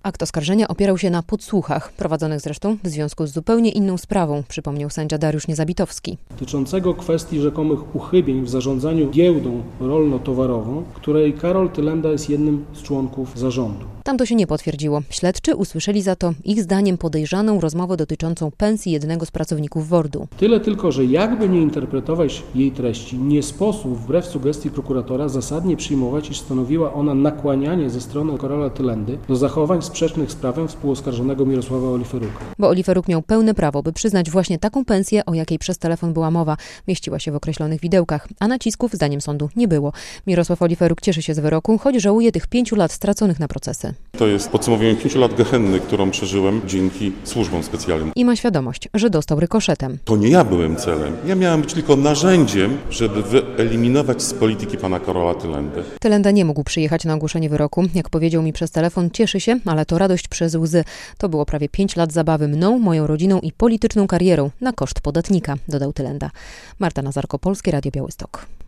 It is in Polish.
Akt oskarżenia opierał się na podsłuchach, prowadzonych zresztą w związku z zupełnie inną sprawą, przypomniał sędzia Dariusz Niezabitowski. Dotyczącego kwestii rzekomych uchybień w zarządzaniu giełdą rolno-towarową, której Karol Tylenda jest jednym z członków zarządu. Tam to się nie potwierdziło. Śledczy usłyszeli za to ich zdaniem podejrzaną rozmowę dotyczącą pensji jednego z pracowników WORD-u. Tyle tylko, że jakby nie interpretować jej treści, nie sposób wbrew sugestii prokuratora zasadnie przyjmować, iż stanowiła ona nakłanianie ze strony Karola Tylendy do zachowań sprzecznych z prawem współoskarżonego Mirosława Oliferuka. Bo Oliferuk miał pełne prawo, by przyznać właśnie taką pensję, o jakiej przez telefon była mowa. Mieściła się w określonych widełkach, a nacisków, zdaniem sądu, nie było. Mirosław Oliferuk cieszy się z wyroku, choć żałuje tych 5 lat straconych na procesy. To jest podsumowanie 5 lat gehenny, którą przeżyłem dzięki służbom specjalnym. I ma świadomość, że dostał rykoszetem. To nie ja byłem celem. Ja miałem być tylko narzędziem, żeby wyeliminować z polityki pana Karola Tylendę. Tylenda nie mógł przyjechać na ogłoszenie wyroku. Jak powiedział mi przez telefon, cieszy się, ale to radość przez łzy. To było prawie 5 lat zabawy mną, moją rodziną i polityczną karierą na koszt podatnika, dodał Tylenda. Marta Nazarko, Polskie Radio Białystok.